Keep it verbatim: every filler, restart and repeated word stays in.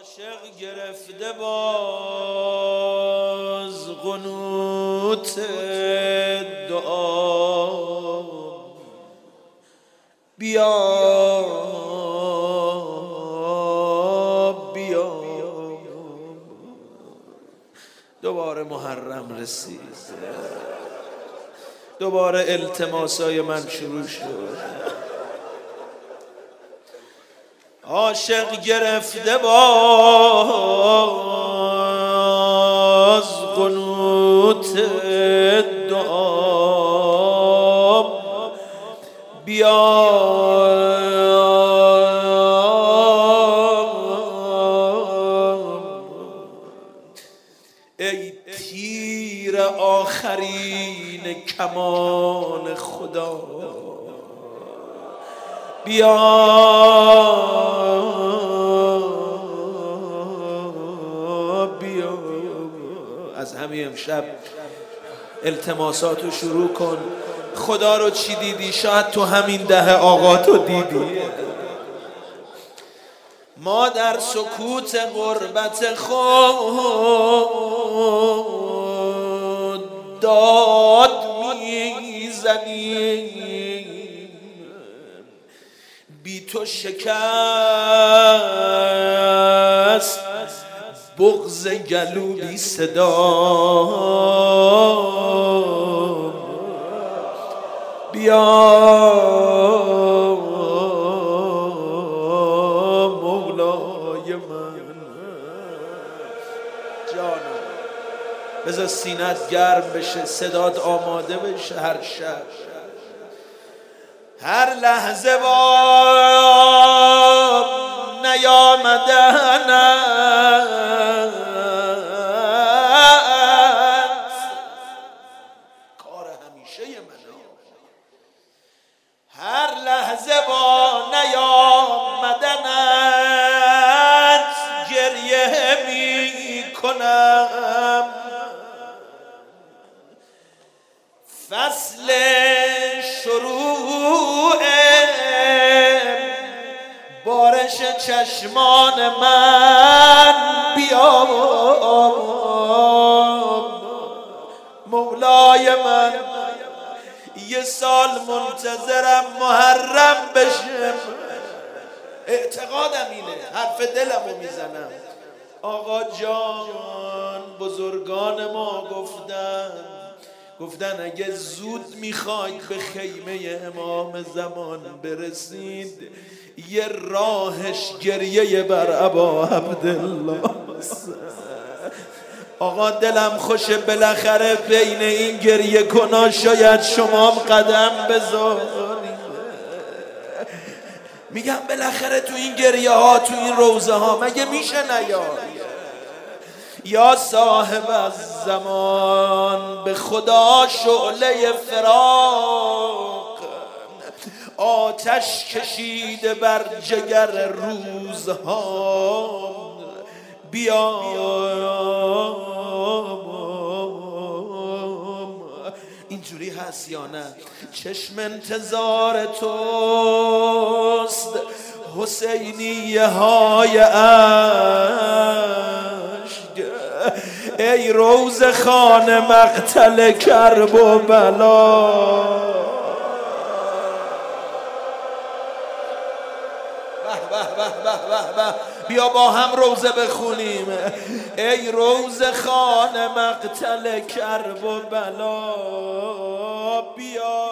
عاشق گرفته باز قنوت دعا بیا بیا دوباره محرم رسید، دوباره التماسای من شروع شد. عاشق گرفته باز قنوت دعا بیا ای تیر آخرین کمان خدا بیا بیا. از همین امشب التماساتو شروع کن. خدا رو چی دیدی؟ شاید تو همین ده آقا تو دیدی. ما در سکوت غربت خود داد میزنیم، بی تو شکست بغض گلو بی صدا بیا مولای من. جانم بذار سینت گرم بشه، صدات آماده بشه. هر شب هر لحظه با نیامدنت کار همیشه منه. هر لحظه با نیامدنت گریه می کنم. فصل شروع بارش چشمان من بیا مولای من. یه سال منتظرم محرم بشه، اعتقادم اینه، حرف دلمو میزنم. آقا جان بزرگان ما گفتن گفتن اگه زود میخواید به خیمه امام زمان برسید یه راهش گریه بر ابا عبدالله. آقا دلم خوشه بالاخره بین این گریه کنا شاید شما قدم بذارید. میگم بالاخره تو این گریه ها، تو این روزه ها مگه میشه نیاد؟ یا صاحب الزمان به خدا شعله فراق آتش کشیده بر جگر روزها بیا اینجوری هست یا نه؟ چشم انتظار توست حسینیه های عشق، ای روز خان مقتل کرب و بلا. بیا با هم روزه بخونیم. ای روز خان مقتل کرب و بلا بیا